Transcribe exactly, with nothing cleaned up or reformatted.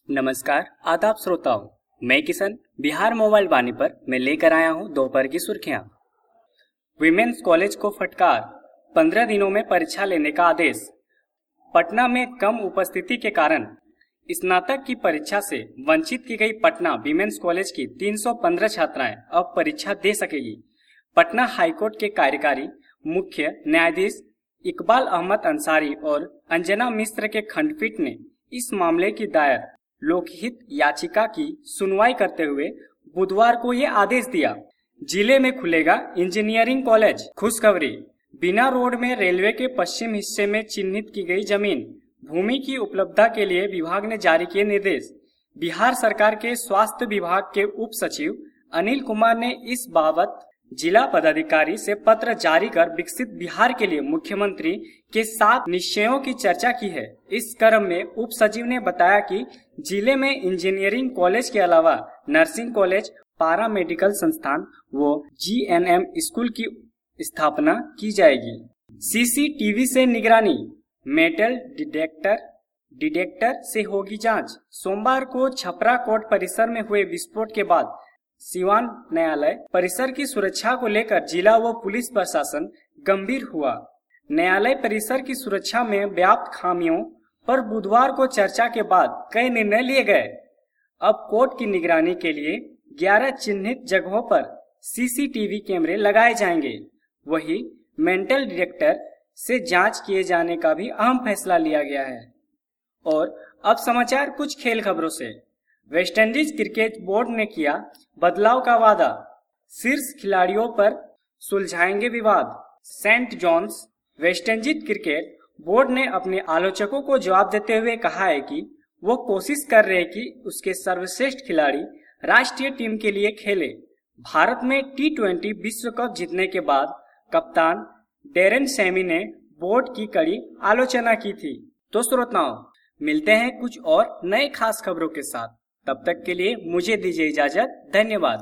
नमस्कार आदाब श्रोताओं, मैं किशन बिहार मोबाइल वाणी पर मैं लेकर आया हूं दोपहर की सुर्खियां। विमेंस कॉलेज को फटकार, पंद्रह दिनों में परीक्षा लेने का आदेश। पटना में कम उपस्थिति के कारण स्नातक की परीक्षा से वंचित की गई पटना विमेंस कॉलेज की तीन सौ पंद्रह छात्राएं अब परीक्षा दे सकेगी। पटना हाईकोर्ट के कार्यकारी मुख्य न्यायाधीश इकबाल अहमद अंसारी और अंजना मिश्र के खंडपीठ ने इस मामले की दायर लोकहित याचिका की सुनवाई करते हुए बुधवार को ये आदेश दिया। जिले में खुलेगा इंजीनियरिंग कॉलेज। खुशखबरी, बिना रोड में रेलवे के पश्चिम हिस्से में चिन्हित की गई जमीन भूमि की उपलब्धता के लिए विभाग ने जारी किए निर्देश। बिहार सरकार के स्वास्थ्य विभाग के उप सचिव अनिल कुमार ने इस बाबत जिला पदाधिकारी से पत्र जारी कर विकसित बिहार के लिए मुख्यमंत्री के साथ निश्चयों की चर्चा की है। इस क्रम में उप सचिव ने बताया कि जिले में इंजीनियरिंग कॉलेज के अलावा नर्सिंग कॉलेज, पारा मेडिकल संस्थान व जी एन एम स्कूल की स्थापना की जाएगी। सीसीटीवी से निगरानी, मेटल डिटेक्टर डिटेक्टर से होगी जांच। सोमवार को छपरा कोर्ट परिसर में हुए विस्फोट के बाद सिवान न्यायालय परिसर की सुरक्षा को लेकर जिला व पुलिस प्रशासन गंभीर हुआ। न्यायालय परिसर की सुरक्षा में व्याप्त खामियों पर बुधवार को चर्चा के बाद कई निर्णय लिए गए। अब कोर्ट की निगरानी के लिए ग्यारह चिन्हित जगहों पर सीसीटीवी कैमरे लगाए जाएंगे। वही मेटल डिटेक्टर से जांच किए जाने का भी अहम फैसला लिया गया है। और अब समाचार कुछ खेल खबरों से। वेस्टइंडीज क्रिकेट बोर्ड ने किया बदलाव का वादा, शीर्ष खिलाड़ियों पर सुलझाएंगे विवाद। Saint John's West Indies cricket board ने अपने आलोचकों को जवाब देते हुए कहा है कि वो कोशिश कर रहे कि उसके सर्वश्रेष्ठ खिलाड़ी राष्ट्रीय टीम के लिए खेले। भारत में टी ट्वेंटी विश्व कप जीतने के बाद कप्तान डेरेन सैमी ने बोर्ड की कड़ी आलोचना की थी। तो श्रोताओं, मिलते हैं कुछ और नए खास खबरों के साथ। तब तक के लिए मुझे दीजिए इजाजत। धन्यवाद।